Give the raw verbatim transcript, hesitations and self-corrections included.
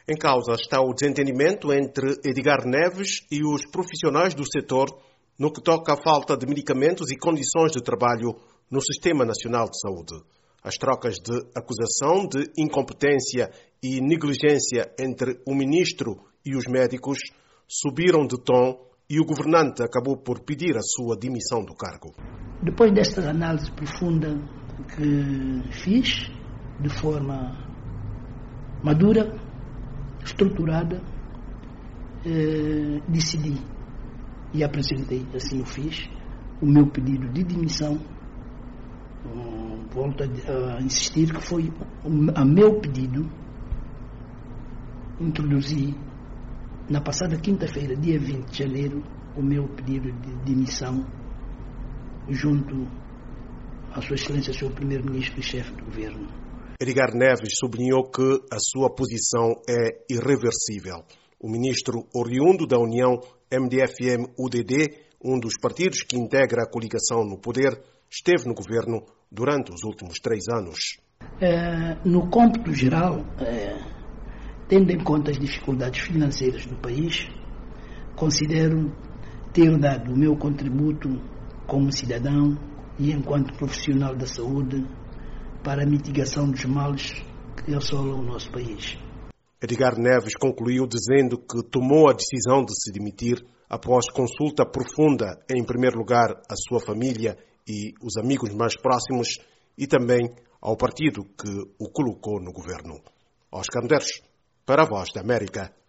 Em causa está o desentendimento entre Edgar Neves e os profissionais do setor no que toca à falta de medicamentos e condições de trabalho no Sistema Nacional de Saúde. As trocas de acusação de incompetência e negligência entre o ministro e os médicos subiram de tom e o governante acabou por pedir a sua demissão do cargo. Depois desta análise profunda que fiz, de forma madura, estruturada, eh, decidi e apresentei, assim o fiz, o meu pedido de demissão. Um, volto a, a insistir que foi a meu pedido. Introduzi na passada quinta-feira, dia vinte de janeiro, o meu pedido de demissão junto à Sua Excelência, Senhor Primeiro-Ministro e Chefe do Governo. Edgar Neves sublinhou que a sua posição é irreversível. O ministro oriundo da União M D F M U D D, um dos partidos que integra a coligação no poder, esteve no governo durante os últimos três anos. É, no cômputo geral, é, tendo em conta as dificuldades financeiras do país, considero ter dado o meu contributo como cidadão e enquanto profissional da saúde para a mitigação dos males que assolam o nosso país. Edgar Neves concluiu dizendo que tomou a decisão de se demitir após consulta profunda, em primeiro lugar, à sua família e os amigos mais próximos e também ao partido que o colocou no governo. Oscar Medeiros, para a Voz da América.